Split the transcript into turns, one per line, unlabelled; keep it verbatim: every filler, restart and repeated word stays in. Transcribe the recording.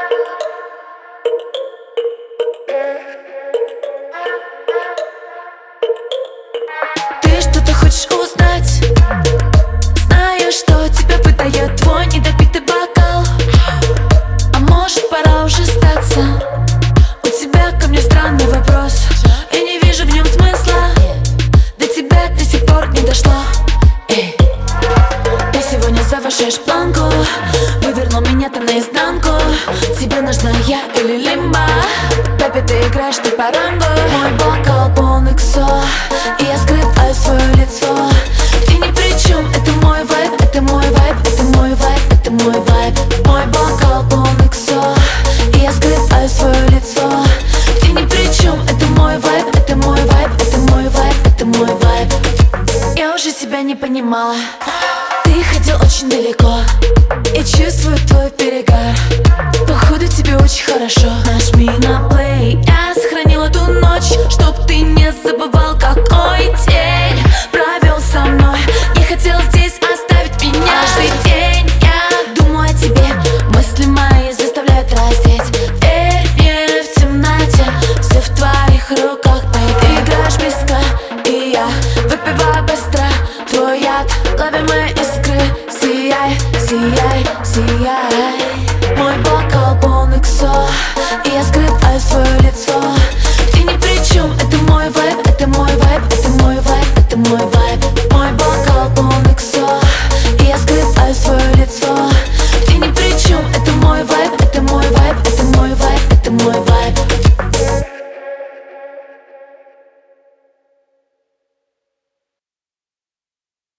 Ты что-то хочешь узнать? Знаю, что тебя пытает твой недопитый бокал. А может, пора уже сдаться? У тебя ко мне странный вопрос, и не вижу в нем смысла. До тебя до сих пор не дошло. Эй. Ты сегодня завышаешь планку, вывернул меня-то наизнанку. Тебе нужна я или лимба? Папе, ты играешь не по рангу. Мой бокал полный ксо, и я скрываю свое лицо. Ты ни при чем, это мой вайб, это мой вайб, это мой вайб, это мой вайб. Мой бокал полный ксо, и я скрываю свое лицо. Ты ни при чем, это мой вайб, это мой вайб, это мой вайб, это мой вайб. Я уже себя не понимала. Ты ходил очень далеко, я чувствую твой перегар. Походу тебе очень хорошо. Нажми на